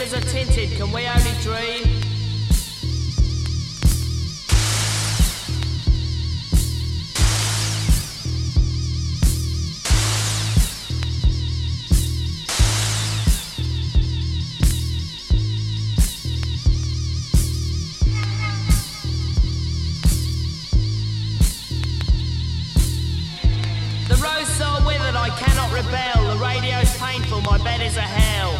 windows are tinted, can we only dream? The rose so withered I cannot rebel. The radio's painful, my bed is a hell.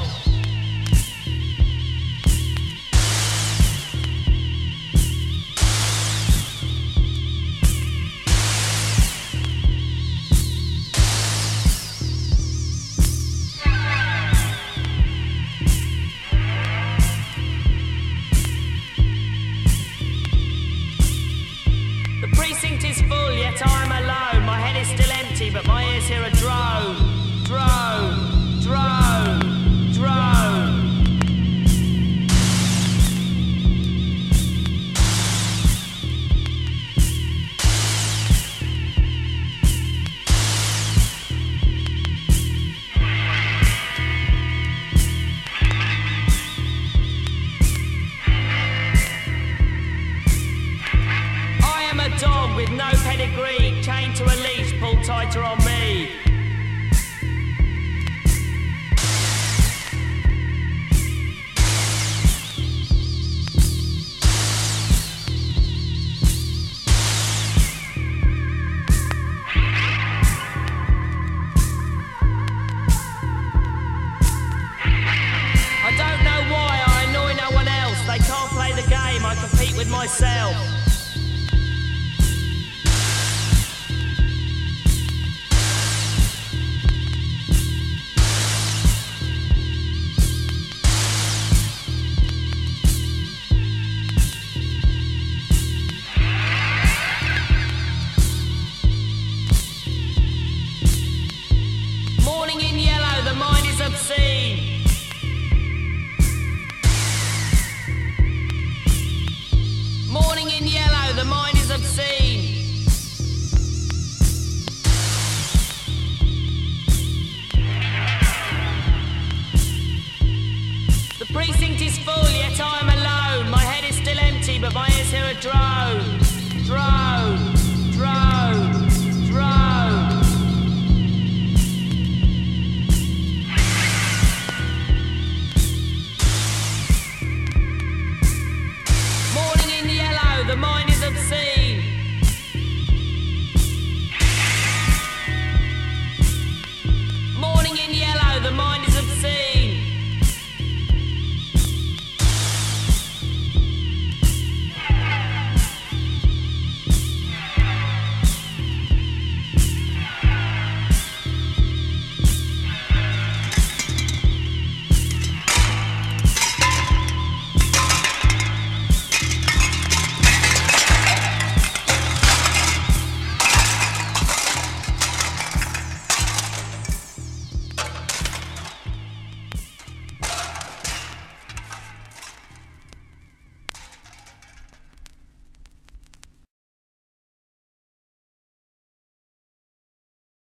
The precinct is full, yet I'm alone. My head is still empty, but my ears hear a drone. Drone, drone, drone. I am a dog with no pedigree, chained to a leash, pulled tighter on me. I don't know why I annoy no one else. They can't play the game, I compete with myself. Morning in yellow, the mind is obscene. Morning in yellow, the mind is obscene. The precinct is full, yet I am alone. My head is still empty, but my ears hear a drone.